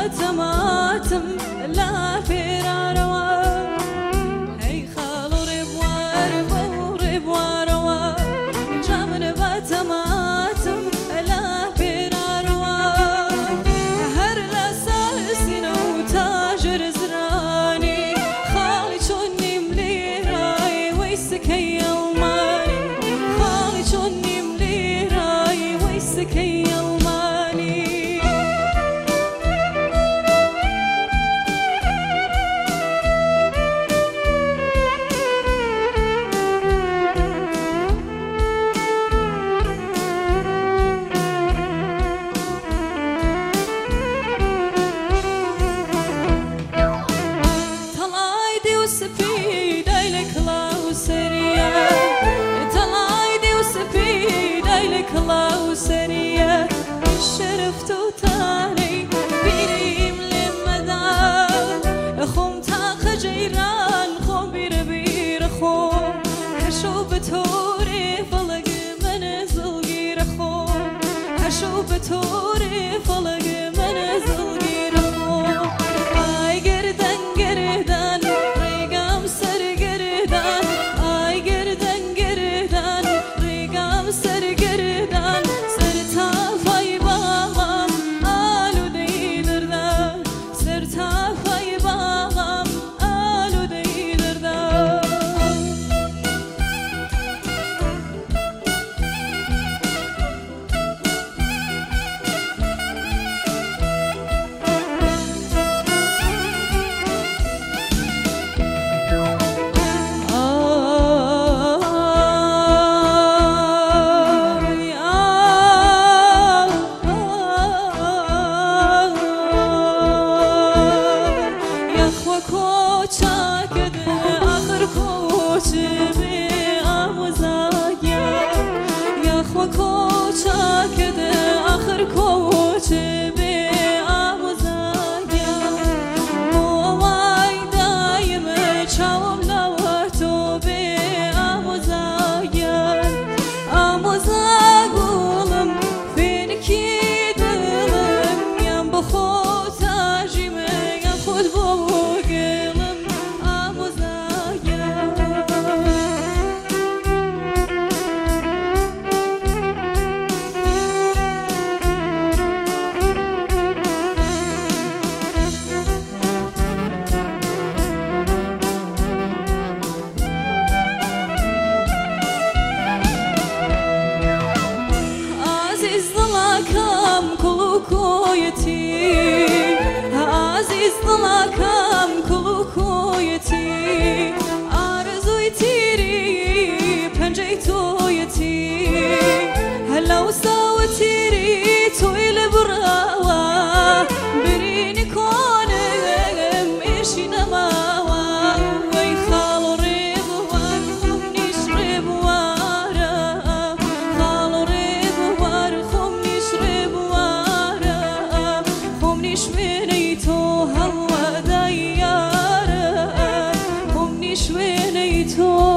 باتماتم لا فراروا هی خالو ربواروا جامن باتماتم لا فراروا هر لساسنا وتاجر زراني خالي شوني مليراي ويسكي يوماني خالي شوني مليراي ويسكي يوماني الله سريع شرفت وتاني بيريم لمدان خوم تاق جيران خوم بير خوم هشو بتوري فلق منزل غير خوم هشو بتوري فلق منزل غير خوم اي قردن ريقام سر قردان اي قردن ريقام سر قردان عزيز ظلاكم كلو كويتي آرزوي تيري بنجيتويتي هلا وساوي تيري توي لبراوا بريني كونم إيشي نماوا وي خالو ريبوار خمني شربوارا خالو ريبوار خمني شربوارا خمني شوينيتو هوا دايارا خمني شوينيتو